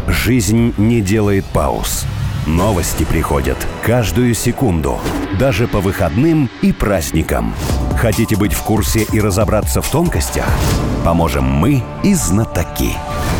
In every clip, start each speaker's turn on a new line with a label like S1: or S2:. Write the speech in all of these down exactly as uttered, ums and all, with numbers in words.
S1: Жизнь не делает пауз. Новости приходят каждую секунду, даже по выходным и праздникам. Хотите быть в курсе и разобраться в тонкостях? Поможем мы и знатоки.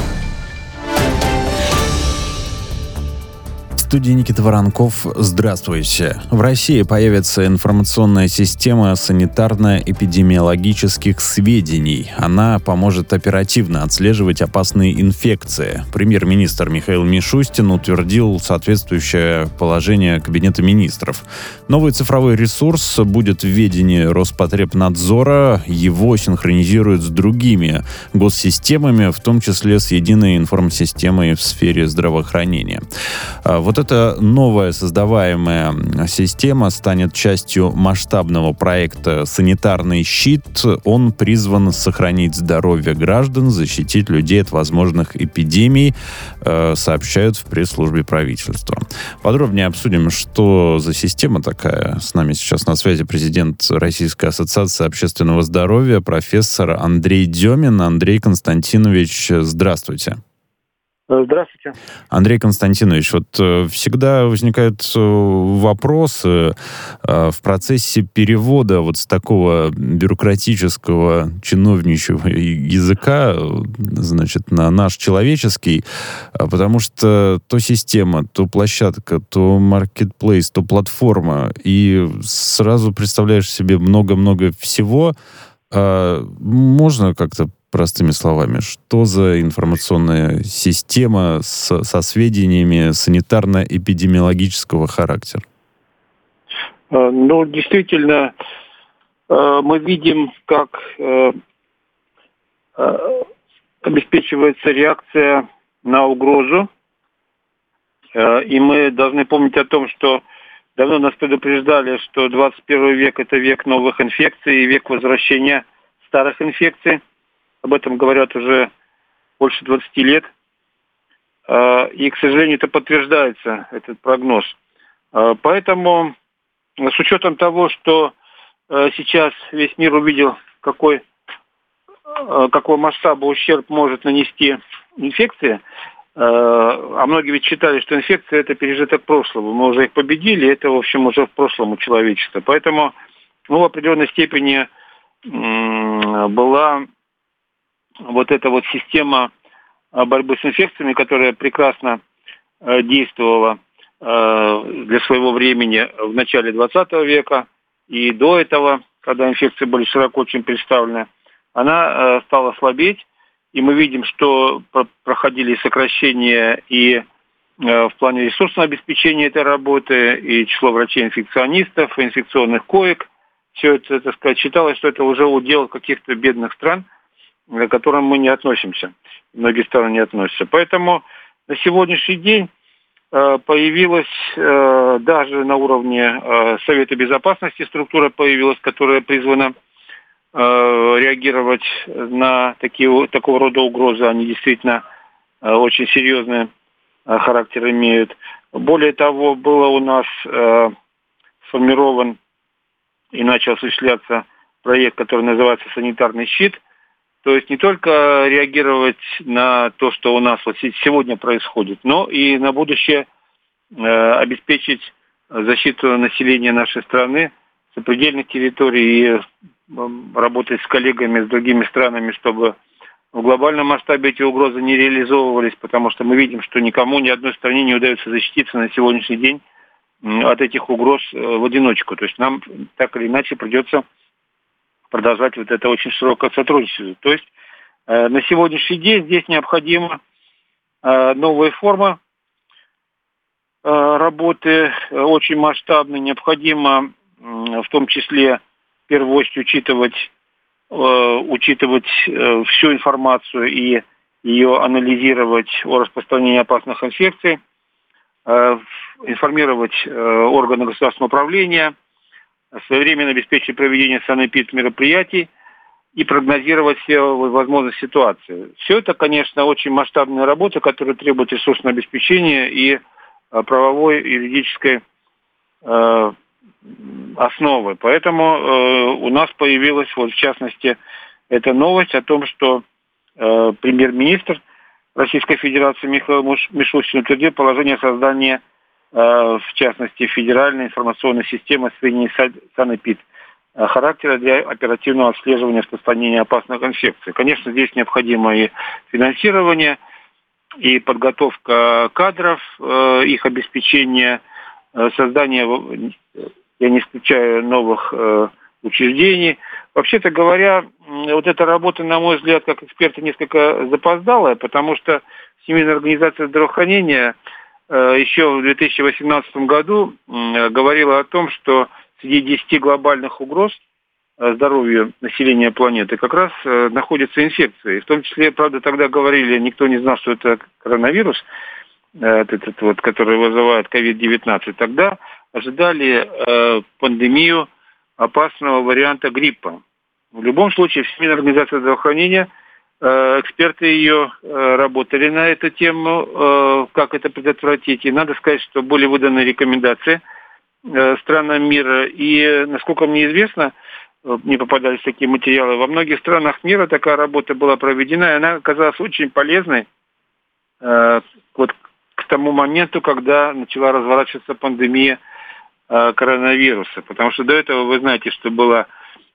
S2: В студии Никита Воронков. Здравствуйте. В России появится информационная система санитарно-эпидемиологических сведений. Она поможет оперативно отслеживать опасные инфекции. Премьер-министр Михаил Мишустин утвердил соответствующее положение Кабинета министров. Новый цифровой ресурс будет в ведении Роспотребнадзора. Его синхронизируют с другими госсистемами, в том числе с единой информсистемой в сфере здравоохранения. Вот эта новая создаваемая система станет частью масштабного проекта «Санитарный щит». Он призван сохранить здоровье граждан, защитить людей от возможных эпидемий, сообщают в пресс-службе правительства. Подробнее обсудим, что за система такая. С нами сейчас на связи президент Российской ассоциации общественного здоровья, профессор Андрей Демин. Андрей Константинович, здравствуйте.
S3: Здравствуйте.
S2: Андрей Константинович, вот э, всегда возникают э, вопросы э, в процессе перевода вот с такого бюрократического чиновничьего языка, значит, на наш человеческий, потому что то система, то площадка, то маркетплейс, то платформа, и сразу представляешь себе много-много всего. Э, можно как-то простыми словами, что за информационная система с, со сведениями санитарно-эпидемиологического характера?
S3: Ну, действительно, мы видим, как обеспечивается реакция на угрозу. И мы должны помнить о том, что давно нас предупреждали, что двадцать первый век – это век новых инфекций и век возвращения старых инфекций. Об этом говорят уже больше двадцати лет. И, к сожалению, это подтверждается, этот прогноз. Поэтому, с учетом того, что сейчас весь мир увидел, какой, какого масштаба ущерб может нанести инфекция, а многие ведь считали, что инфекция – это пережиток прошлого. Мы уже их победили, это, в общем, уже в прошлом у человечества. Поэтому, ну, в определенной степени была вот эта вот система борьбы с инфекциями, которая прекрасно э, действовала э, для своего времени в начале двадцатого века и до этого, когда инфекции были широко очень представлены, она э, стала слабеть, и мы видим, что про- проходили сокращения и э, в плане ресурсного обеспечения этой работы, и число врачей-инфекционистов, и инфекционных коек. Все это, так сказать, считалось, что это уже удел каких-то бедных стран, к которым мы не относимся. Многие страны не относятся. Поэтому на сегодняшний день э, появилась э, даже на уровне э, Совета Безопасности структура появилась, которая призвана э, реагировать на такие, такого рода угрозы. Они действительно э, очень серьезный э, характер имеют. Более того, было у нас э, сформирован и начал осуществляться проект, который называется «Санитарный щит». То есть не только реагировать на то, что у нас вот сегодня происходит, но и на будущее э, обеспечить защиту населения нашей страны, сопредельных территорий, и э, работать с коллегами, с другими странами, чтобы в глобальном масштабе эти угрозы не реализовывались, потому что мы видим, что никому, ни одной стране не удается защититься на сегодняшний день от этих угроз в одиночку. То есть нам так или иначе придется продолжать вот это очень широкое сотрудничество. То есть э, на сегодняшний день здесь необходима э, новая форма э, работы, э, очень масштабная. Необходимо э, в том числе в первую очередь учитывать, э, учитывать э, всю информацию и ее анализировать о распространении опасных инфекций, э, информировать э, органы государственного управления, своевременно обеспечить проведение санэпид-мероприятий и прогнозировать все возможные ситуации. Все это, конечно, очень масштабная работа, которая требует ресурсного обеспечения и правовой и юридической э, основы. Поэтому э, у нас появилась, вот, в частности, эта новость о том, что э, премьер-министр Российской Федерации Михаил Мишустин утвердил положение о создании, в частности, федеральной информационной системы сведений санэпид характера для оперативного отслеживания распространения опасных инфекций. Конечно, здесь необходимо и финансирование, и подготовка кадров, их обеспечение, создание, я не исключаю, новых учреждений. Вообще-то говоря, вот эта работа, на мой взгляд, как эксперта, несколько запоздалая, потому что Всемирная организация здравоохранения еще в две тысячи восемнадцатом году говорила о том, что среди десяти глобальных угроз здоровью населения планеты как раз находятся инфекции. В том числе, правда, тогда говорили, никто не знал, что это коронавирус, этот вот, который вызывает ковид девятнадцать. Тогда ожидали пандемию опасного варианта гриппа. В любом случае, Всемирная организация здравоохранения, эксперты ее работали на эту тему, как это предотвратить. И надо сказать, что были выданы рекомендации странам мира. И, насколько мне известно, мне попадались такие материалы, во многих странах мира такая работа была проведена, и она оказалась очень полезной вот к тому моменту, когда начала разворачиваться пандемия коронавируса. Потому что до этого вы знаете, что была,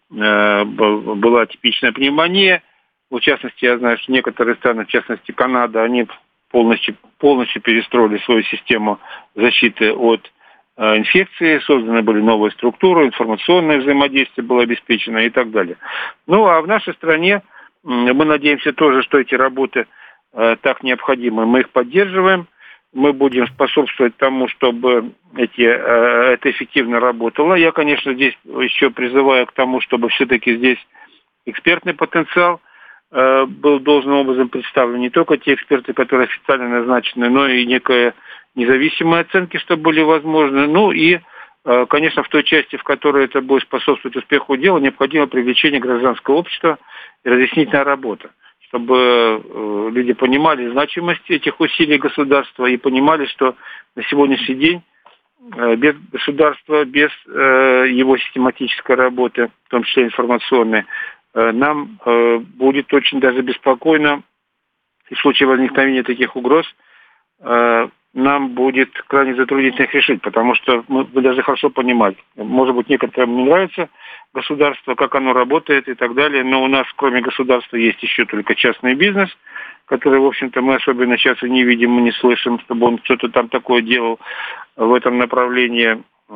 S3: была типичная пневмония. В частности, я знаю, что некоторые страны, в частности Канада, они полностью, полностью перестроили свою систему защиты от э, инфекции, созданы были новые структуры, информационное взаимодействие было обеспечено и так далее. Ну, а в нашей стране э, мы надеемся тоже, что эти работы э, так необходимы. Мы их поддерживаем, мы будем способствовать тому, чтобы эти, э, это эффективно работало. Я, конечно, здесь еще призываю к тому, чтобы все-таки здесь экспертный потенциал был должным образом представлен, не только те эксперты, которые официально назначены, но и некая независимые оценки, чтобы были возможны. Ну и, конечно, в той части, в которой это будет способствовать успеху дела, необходимо привлечение гражданского общества и разъяснительная работа, чтобы люди понимали значимость этих усилий государства и понимали, что на сегодняшний день без государства, без его систематической работы, в том числе информационной, нам э, будет очень даже беспокойно, и в случае возникновения таких угроз э, нам будет крайне затруднительно их решить, потому что мы, вы должны хорошо понимать, может быть, некоторым не нравится государство, как оно работает и так далее, но у нас, кроме государства, есть еще только частный бизнес, который, в общем-то, мы особенно сейчас и не видим, и не слышим, чтобы он что-то там такое делал в этом направлении,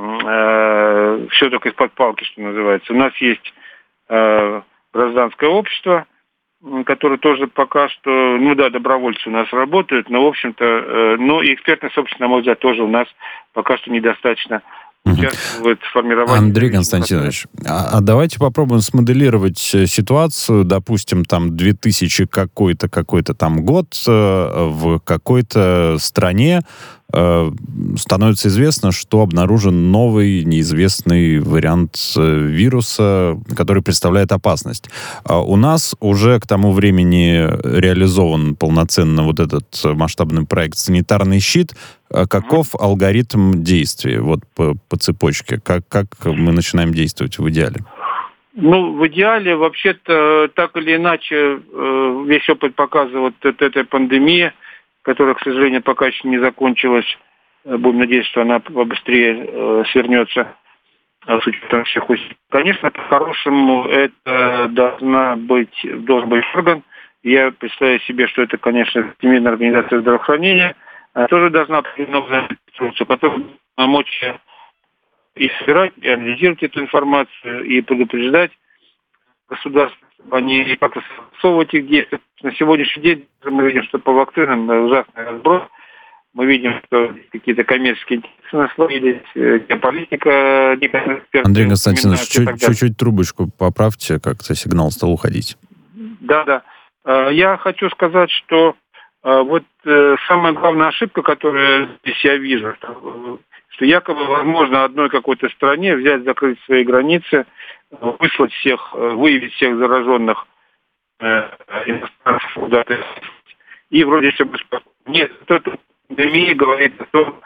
S3: э, все только из-под палки, что называется. У нас есть э, гражданское общество, которое тоже пока что, ну да, добровольцы у нас работают, но, в общем-то, э, ну и экспертное сообщество, на мой взгляд, тоже у нас пока что недостаточно участвует в формировании.
S2: Андрей Константинович, а, а давайте попробуем смоделировать ситуацию, допустим, там две тысячи какой-то, какой-то там год э, в какой-то стране э, становится известно, что обнаружен новый неизвестный вариант вируса, который представляет опасность. А у нас уже к тому времени реализован полноценно вот этот масштабный проект «Санитарный щит». Каков mm-hmm. алгоритм действия вот по, по цепочке? Как, как мы начинаем действовать в идеале?
S3: Ну, в идеале, вообще-то, так или иначе, весь опыт показывает вот этой пандемии, которая, к сожалению, пока еще не закончилась. Будем надеяться, что она побыстрее свернется с учетом всех усилий. Конечно, по-хорошему, это должна быть, должен быть орган. Я представляю себе, что это, конечно, Всемирная организация здравоохранения, тоже должна определенно инструкцию, которая помочь и собирать, и анализировать эту информацию, и предупреждать государство, чтобы они как-то согласовывать их действия. На сегодняшний день мы видим, что по вакцинам ужасный разброс. Мы видим, что какие-то коммерческие интересы наслоились, геополитика.
S2: Андрей Константинович, чуть, чуть-чуть трубочку поправьте, как-то сигнал стал уходить.
S3: Да, да. Я хочу сказать, что вот э, самая главная ошибка, которую здесь я вижу, что, что якобы возможно одной какой-то стране взять, закрыть свои границы, выслать всех, выявить всех зараженных э, иностранцев куда-то, и вроде все бы спокойно. Нет, эта пандемия говорит о том,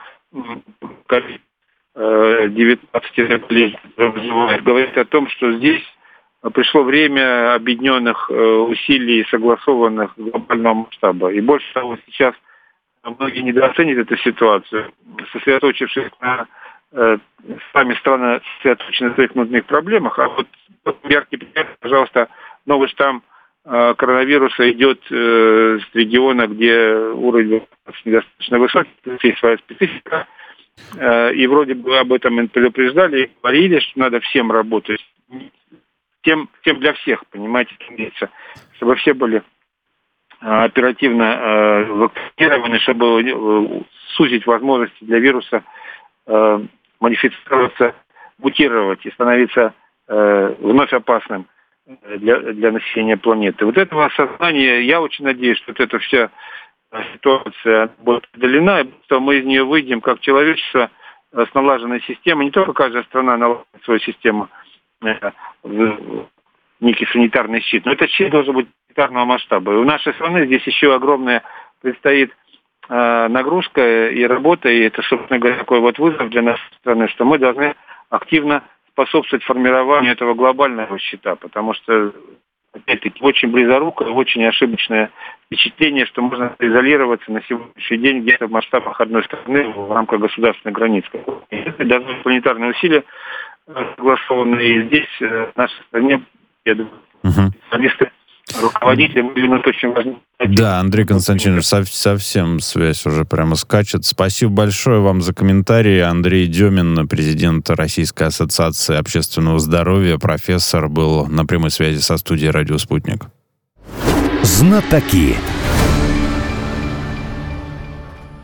S3: ковид девятнадцать, говорит о том, что здесь пришло время объединенных усилий, согласованных глобального масштаба. И больше того, сейчас многие недооценивают эту ситуацию, сосредоточившись на э, сами страны, сосредоточены на своих внутренних проблемах. А вот яркий пример, пожалуйста, новый штамм э, коронавируса идет э, с региона, где уровень недостаточно высокий, есть своя специфика. Э, и вроде бы об этом предупреждали и говорили, что надо всем работать. Тем, тем для всех, понимаете, чтобы все были оперативно э, вакцинированы, чтобы э, сузить возможности для вируса э, модифицироваться, мутировать и становиться э, вновь опасным для, для населения планеты. Вот этого осознания, я очень надеюсь, что вот эта вся ситуация будет преодолена, и что мы из нее выйдем как человечество с налаженной системой. Не только каждая страна наладит свою систему, э, в некий санитарный щит, но этот щит должен быть планетарного масштаба. И у нашей страны здесь еще огромная предстоит э, нагрузка и работа, и это, собственно говоря, такой вот вызов для нашей страны, что мы должны активно способствовать формированию этого глобального щита, потому что, опять-таки, очень близорукое, очень ошибочное впечатление, что можно изолироваться на сегодняшний день где-то в масштабах одной страны в рамках государственных границ. И это должны быть планетарные усилия согласованные, и здесь, в нашей стране, я думаю, специалисты, руководители выдвинут очень важные.
S2: Да, Андрей Константинович, сов- совсем связь уже прямо скачет. Спасибо большое вам за комментарии. Андрей Демин, президент Российской ассоциации общественного здоровья, профессор, был на прямой связи со студией «Радио Спутник».
S1: Знатоки.